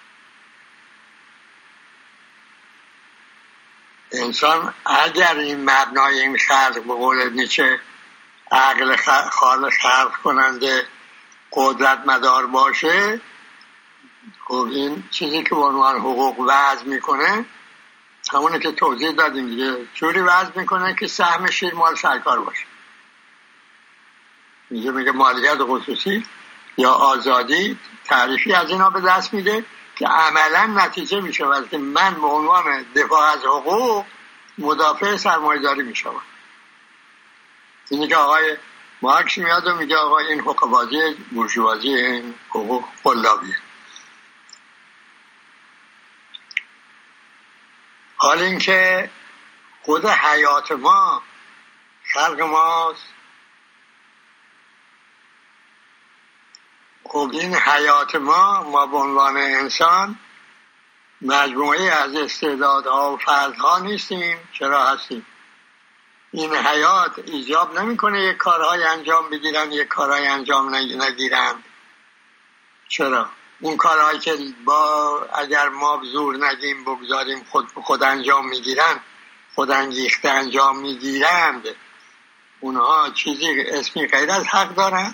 انسان اگر این مبنای این خلق به قول نیچه عقل خالق خلق کننده قدرت مدار باشه، خب این چیزی که به عنوان حقوق وضع میکنه همونه که توضیح دادیم دیگه، جوری وضع میکنه که سهم شیر مال سرکار باشه. میگه مالکیت خصوصی یا آزادی تعریفی از اینا به دست میده که عملا نتیجه میشود که من به عنوان دفاع از حقوق مدافع سرمایه‌داری میشم. اینی که آقای مارکس میاد و میگه آقا این حقوق‌بازی بورژوازی، این حقوق قلابیه. حال این که خود حیات ما خلق ماست، خب این حیات ما به عنوان انسان مجموعه از استعدادها و فرضها نیستیم. چرا هستیم؟ این حیات ایجاب نمیکنه یک کارهای انجام بگیرن یک کارهای انجام نگیرن. چرا؟ اون کارهایی که اگر ما زور نگیم بگذاریم خود انجام میگیرن، خود انگیخته انجام میگیرند، اونها چیزی اسمی غیر از حق دارن؟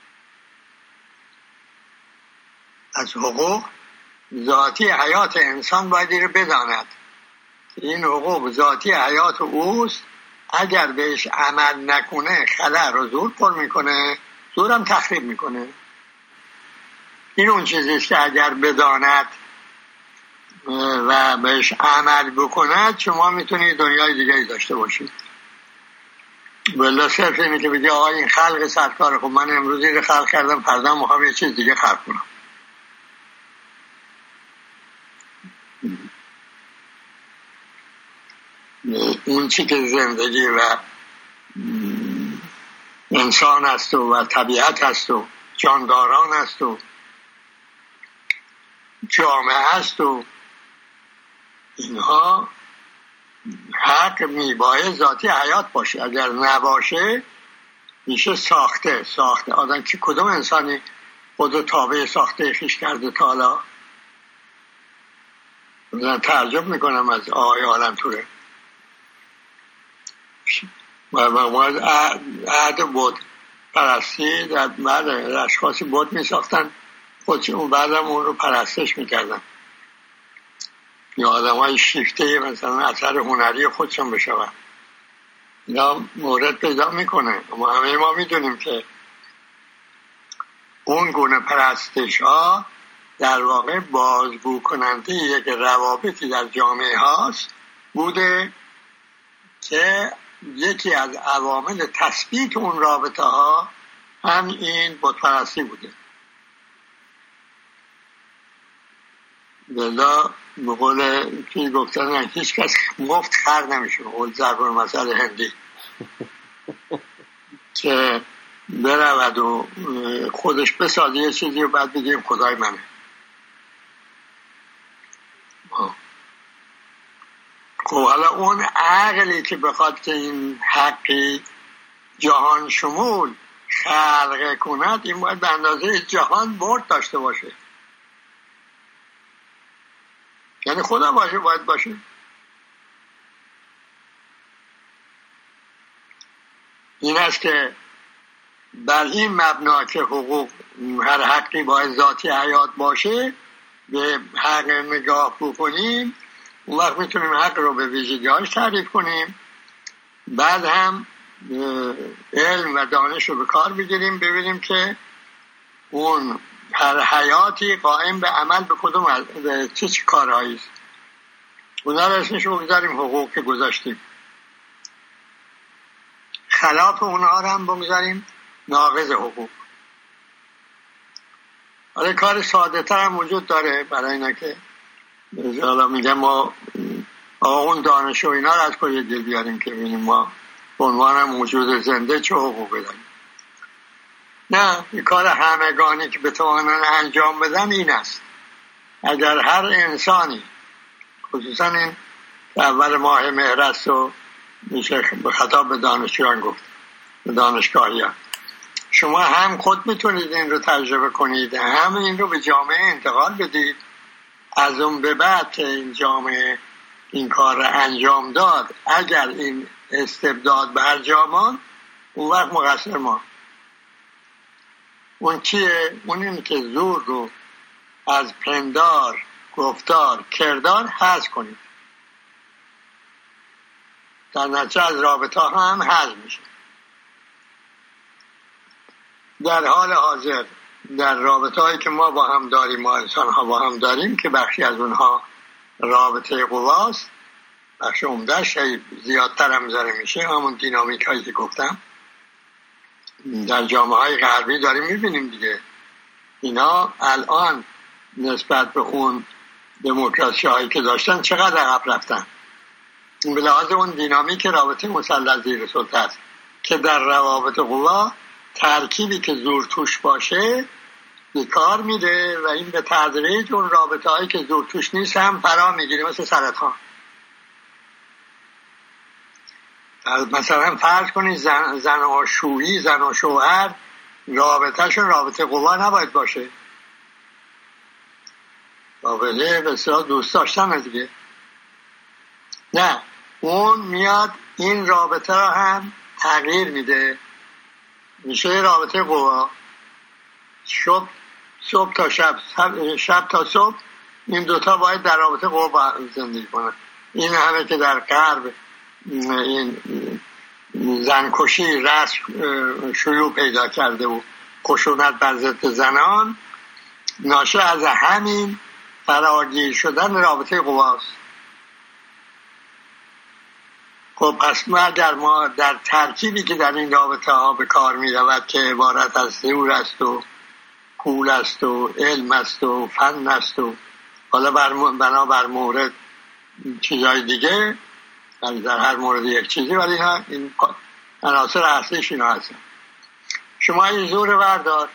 از حقوق ذاتی حیات انسان باید رو بداند. این حقوق ذاتی حیات اوست، اگر بهش عمل نکنه خلأ و زور پر میکنه، زورم تخریب میکنه. این اون چیزیست که اگر بداند و بهش عمل بکند شما میتونید دنیای دیگری داشته باشید. بلا صرف اینه که بگی آقا این خلق سرکاره، خب من امروز این خلق کردم فردا میخوام یه چیز دیگه خلق کنم. اون چی که زندگی و انسان است و طبیعت است و جانداران است و جامعه است و اینها حق میباید ذاتی حیات باشه. اگر نباشه میشه ساخته آدم که کدوم انسانی خودو تابع ساخته خیش کرده تا حالا؟ من تعجب میکنم از آقای عالم‌طوره. عهد بود پرستی در اشخاصی بود میساختن خودشون، بعدم اون رو پرستش میکردن یا آدم های شیفته مثلا اثر هنری خودشون بشون. اینا مورد پیدا میکنه. همه ما میدونیم که اون گونه پرستش ها در واقع بازگو کننده یک روابطی در جامعه هاست بوده که یکی از عوامل تثبیت اون رابطه ها هم این بت پرستی بوده. بلا به قول که گفتن هیچ کس مفت خر نمیشه، قول ضرب المثل هندی که برود و خودش بسازه یه چیزی و بعد بگیم خدای منه. خب حالا اون عقلی که بخواد که این حقی جهان شمول خلق کند، این باید به اندازه جهان برد داشته باشه، یعنی خدا باید باشه. این است که بر این مبنا که حقوق هر حقی باید ذاتی حیات باشه به حق نگاه بکنیم، اون وقت میتونیم حق رو به ویژگی‌هاش تعریف کنیم، بعد هم علم و دانش رو به کار بگیریم ببینیم که اون هر حیاتی قائم به عمل به کدوم به چه کارهایی است. اونا رو اسمش رو بگذاریم حقوق که گذاشتیم، خلاف اونها رو هم بگذاریم ناقض حقوق. حالا کار ساده تر هم وجود داره برای اینا که حالا میگم ما اون دانش و اینا رو از کجا گیر بیاریم که ببینیم ما به عنوان موجود زنده چه حقوقی داریم. نه، کار همگانی که بتوانن انجام بدن این است. اگر هر انسانی، خصوصا این اول ماه مهر است و میشه به خطاب به دانشجویان گفت، به دانشگاهیان، شما هم خود میتونید این رو تجربه کنید، هم این رو به جامعه انتقال بدید. از اون به بعد که این جامعه این کار رو انجام داد، اگر این استبداد برجامان، اون وقت مقصر ما. اون چیه؟ اون اینه که زور رو از پندار، گفتار، کردار حذف کنید. در نتیجه از رابطه ها هم حذف میشه. در حال حاضر در رابطه هایی که ما با هم داریم، ما انسان ها با هم داریم که بخشی از اونها رابطه قواست، بخش عمدهش زیادتر هم ذره میشه، همون دینامیک هایی که گفتم در جامعه های غربی داریم میبینیم دیگه. اینا الان نسبت به اون دموکراسی هایی که داشتن چقدر عقب رفتن. به لحاظ اون دینامیک رابطه مثلث زیر سلطه است که در روابط قوا ترکیبی که زور توش باشه بیکار میره و این به تدریج اون رابطه هایی که زور توش نیست هم فرا میگیره، مثل سرطان. مثلا فرض کنید زن و شویی، زن و شوهر رابطهشون رابطه قوا نباید باشه، رابطه بسیار دوست داشتن دیگه. نه، اون میاد این رابطه را هم تغییر میده، میشه رابطه قوا. صبح تا شب تا صبح این دوتا باید در رابطه قوا زندگی کنن. این همه که در غرب این زنکشی رسم شیوع پیدا کرده و خشونت بر ضد زنان ناشی از همین فراگیر شدن رابطه قواست. خب پس اگر ما در ترکیبی که در این رابطه ها به کار می رود که عبارت از زور است و پول است و علم است و فن است و حالا بنا بر مورد چیزهای دیگه، در هر مورد یک چیزی، ولی این عناصر اصلیش اینا هستن. شما این زور بردار،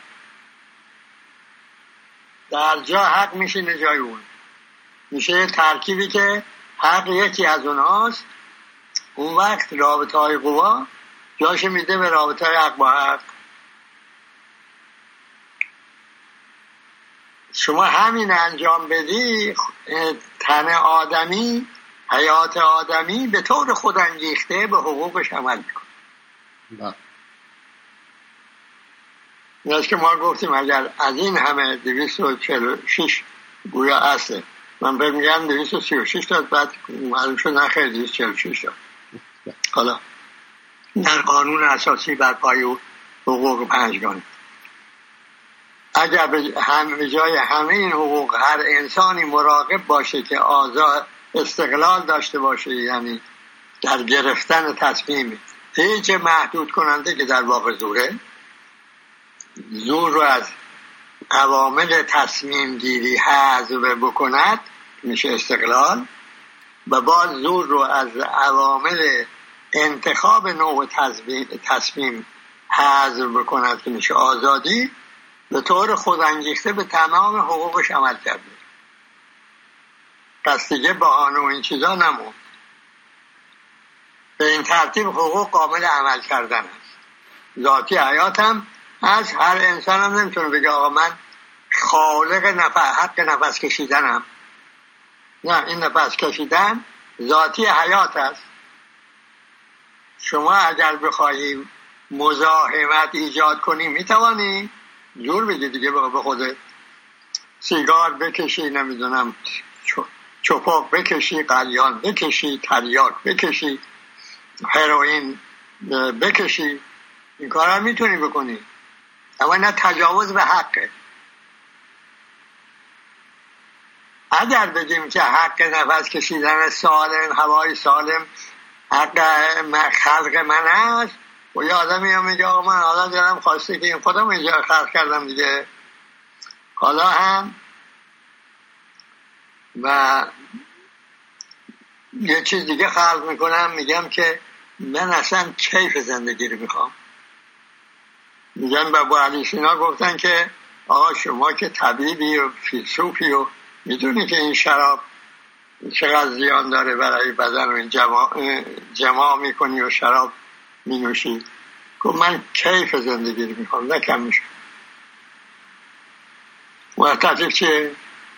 در جا حق میشینه جای اون، میشه ترکیبی که حق یکی از اونهاست. اون وقت رابطه های قوا جاش میده به رابطه های حق با حق. شما همین انجام بدی، تن آدمی، حیات آدمی به طور خودانگیخته به حقوقش عمل میکنه. ایناست که ما گفتیم اگر از این همه 246 گویا اصله، من فکر میگم 236 داد، بعد معلوم شد نخیر 246 داد. حالا در قانون اساسی بر پای حقوق پنجگانه، اگر به جای همه این حقوق هر انسانی مراقب باشه که آزاد استقلال داشته باشه، یعنی در گرفتن تصمیم هیچ محدود کننده که در واقع زور رو از عوامل تصمیم گیری حذف بکند میشه استقلال، و باز زور رو از عوامل انتخاب نوع تصمیم حذف بکند که میشه آزادی، به طور خودانگیخته به تمام حقوقش عمل کرده. پس دیگه بهانه و این چیزا نموند. به این ترتیب حقوق قابل عمل کردن است. ذاتی حیات هم از هر انسان هم نمیتونه بگه آقا من خالق حق نفس کشیدنم. نه، این نفس کشیدن ذاتی حیات است. شما اگر بخواهی مزاحمت ایجاد کنی میتوانی جور بگی دیگه به خودت، سیگار بکشی، نمیدونم چپاک بکشی، قلیان بکشی، تریاک بکشی، هروئین بکشی، این کار هم میتونی بکنی، اما نه تجاوز به حقه. اگر بگیم که حق نفس کشیدن سالم، هوای سالم حق خلق من است، و یه آدمی هم میگه آقا من حالا دلم خواسته که این خودم اینجا خلق کردم دیگه، حالا هم و یه چیز دیگه خلق میکنم، میگم که من اصلا کیف زندگی رو میخوام. میگن با علی سینا گفتن که آقا شما که طبیبی و فیلسوفی و میدونی که این شراب چقدر زیان داره برای بدن و این جماع میکنی و شراب مینوشی. گفت من کیف زندگی رو میخوام، نه کم میشه. مرتفق چیه؟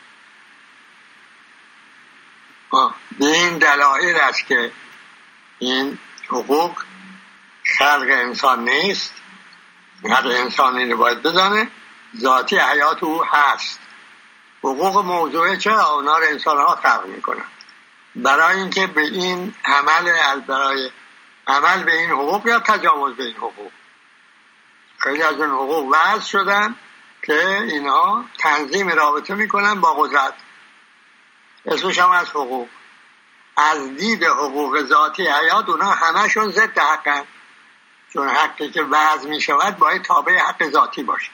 به این دلایل است که این حقوق خلق انسان نیست، هر انسان اینو باید بدانه، ذاتی حیات او هست. حقوق موضوعه چرا اونا رو انسان ها خلق میکنن؟ برای اینکه به این برای عمل به این حقوق یا تجاوز به این حقوق. خیلی از اون حقوق وضع شدن که اینها تنظیم رابطه میکنن با قدرت، اسمش هم از حقوق. از دید حقوق ذاتی حیات اونا همشون ضد حقن، چون حقی که وضع میشود باید تابع حق ذاتی باشه.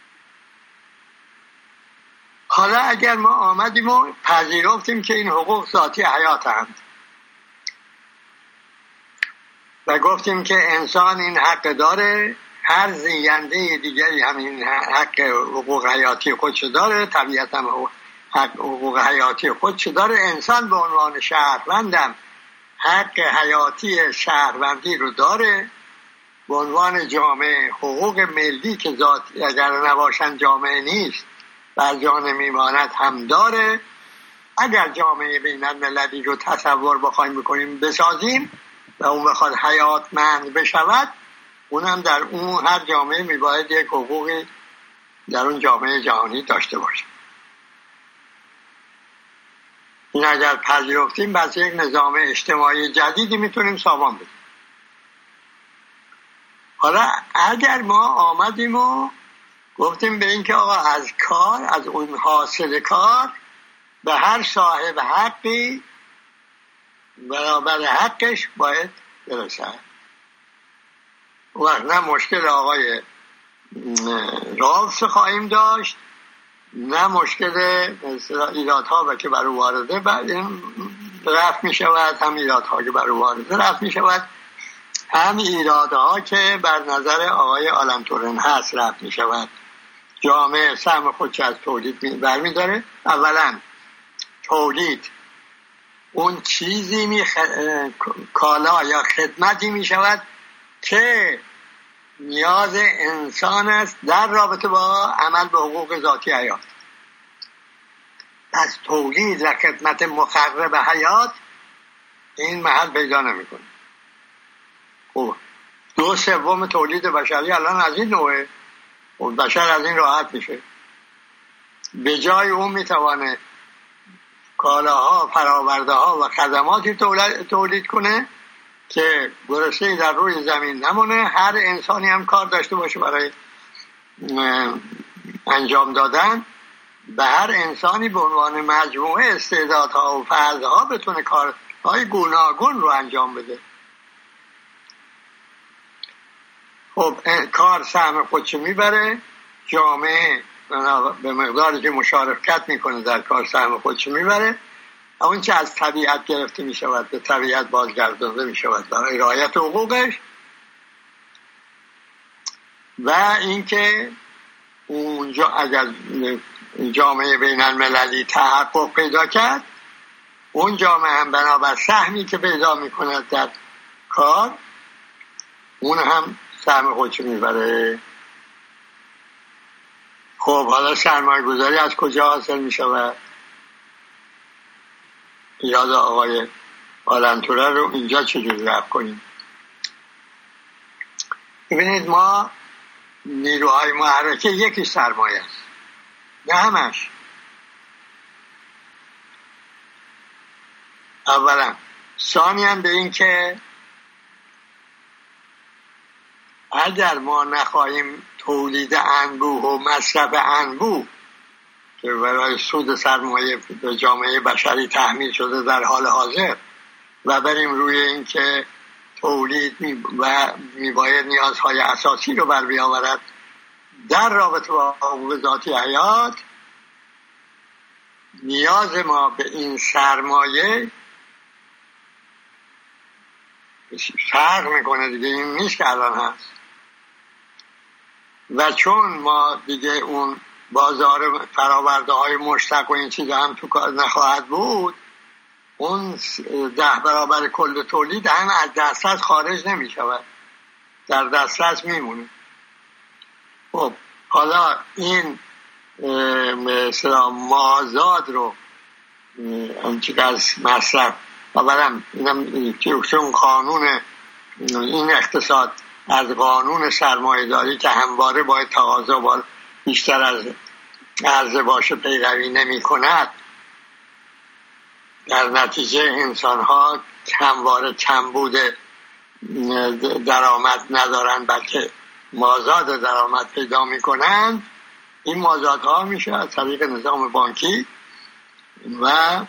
حالا اگر ما آمدیم و پذیرفتیم که این حقوق ذاتی حیات هستند و گفتیم که انسان این حق داره، هر زینده دیگری همین حق حقوق حیاتی خودش داره، طبیعت هم حقوق حیاتی خودش داره، انسان به عنوان شهروندم حق حیاتی شهروندی رو داره، به عنوان جامعه حقوق ملی که ذاتی اگر نباشن جامعه نیست و از جان میماند هم داره. اگر جامعه بین المللی رو تصور بخوایم بکنیم بسازیم و اون بخواد حیاتمند بشود، اونم در اون هر جامعه میباید یک حقوقی در اون جامعه جهانی داشته باشه. این اگر پذیرفتیم بس یک نظام اجتماعی جدیدی میتونیم سامان بدیم. حالا اگر ما آمدیم و گفتیم به این که آقا از کار، از اون حاصل کار به هر صاحب حقی برابر حقش باید برسد، وقت نه مشکل آقای رالفس خواهیم داشت، نه مشکل ایرادها و که برای وارده رفع می شود، هم ایرادها که بر او وارده رفع می شود، هم ایرادها که بر نظر آقای آلنتورن هست رفع می شود. جامعه سهم خودش از تولید برمی داره. اولا تولید اون چیزی کالا یا خدمتی می شود که نیاز انسان است در رابطه با عمل به حقوق ذاتی حیات. پس تولید و خدمت مخرب حیات این محل پیدا نمی‌کنه. خب 2/3 تولید بشری الان از این نوعه، بشر از این راحت میشه. به جای اون میتوانه کالاها، فرآورده‌ها و خدماتی تولید کنه که گرسنه‌ای در روی زمین نمونه، هر انسانی هم کار داشته باشه برای انجام دادن، به هر انسانی به عنوان مجموعه استعدادها و فضاها بتونه کارهای گوناگون رو انجام بده. خب کار سهم خودش میبره، جامعه به مقداری که مشارکت میکنه در کار سهم خودش میبره، اون چه از طبیعت گرفته میشود به طبیعت بازگردانده میشود برای رعایت حقوقش. و اینکه اونجا اگر جامعه بین المللی تحقق پیدا کرد، اون جامعه هم بنابر سهمی که پیدا میکند در کار اون هم سهم خودش میبره. خب حالا سرمایه گذاری از کجا حاصل میشود؟ یاد آقای آلنتوره رو اینجا چجوری رفع کنیم؟ ببینید ما نیروهای محرکه یکی سرمایه است، نه همش. اولا ثانیاً به این که اگر ما نخواهیم تولید انبوه و مصرف انبوه که برای سود سرمایه به جامعه بشری تحمیل شده در حال حاضر و بریم روی این که تولید میباید نیازهای اساسی رو بر بیاورد در رابطه با حقوق ذاتی حیات، نیاز ما به این سرمایه فرق میکنه دیگه. این نیست که الان هست. و چون ما دیگه اون بازار فراورده های مشتق و این چیزا هم تو کار نخواهد بود، اون 10 برابر کل تولید هم از دسترس خارج نمی شود، در دسترس میمونه. خب حالا این مثلا مازاد رو چون از مصرف اولا چون قانون این اقتصاد از قانون سرمایه داری که همواره باید تقاضا بیشتر از عرضه باشه پیروی نمی کند، در نتیجه انسان ها همواره کمبود درآمد ندارن بلکه مازاد درآمد پیدا می کنند. این مازادها میشه از طریق نظام بانکی و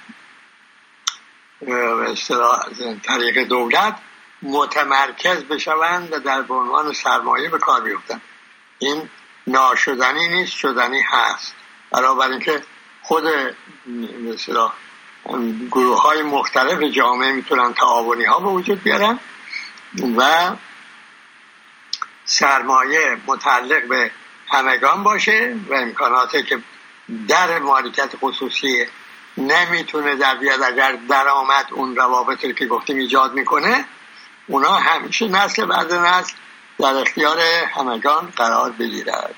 از طریق دولت متمرکز بشوند و در عنوان سرمایه به کار بیفتند. این ناشدنی نیست، شدنی هست. بنابراین که خود مثلا گروه های مختلف جامعه میتونن تعاونی ها به وجود بیارن و سرمایه متعلق به همگان باشه و امکاناتی که در مالکیت خصوصی نمیتونه در بیاد اگر درآمد اون روابطی که گفتیم ایجاد میکنه، اونا همیشه نسل بعد نسل در اختیار همگان قرار بگیرد.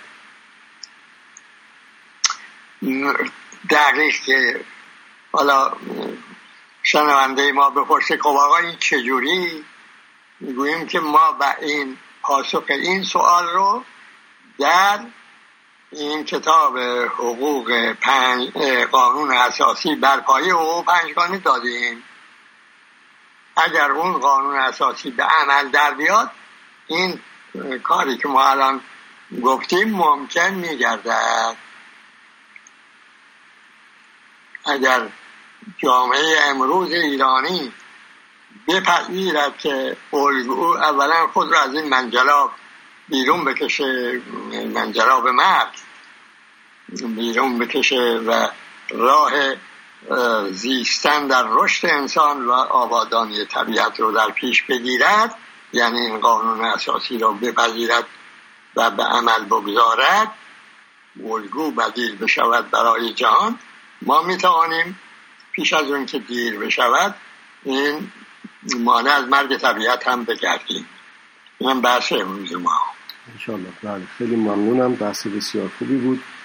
دقیق که حالا شنونده ما بپرسه خب آقا این چجوری؟ میگوییم که ما به این پاسخ این سوال رو در این کتاب حقوق قانون اساسی بر پایه حقوق پنجگانه دادیم. اگر اون قانون اساسی به عمل در بیاد، این کاری که ما الان گفتیم ممکن میگردد. اگر جامعه امروز ایرانی بپذیرد که الگو اولا خود را از این منجلاب بیرون بکشه، منجلاب مرگ بیرون بکشه و راه زیستن در رشد انسان و آبادانی طبیعت رو در پیش بگیرد، یعنی این قانون اساسی رو بپذیرد و به عمل بگذارد، الگو بدیل بشود برای جهان، ما میتوانیم پیش از اون که دیر بشود این مانع از مرگ طبیعت هم بگردیم. اینم بحث امروز ما. انشالله. بله، خیلی ممنونم، بحث بسیار خوبی بود.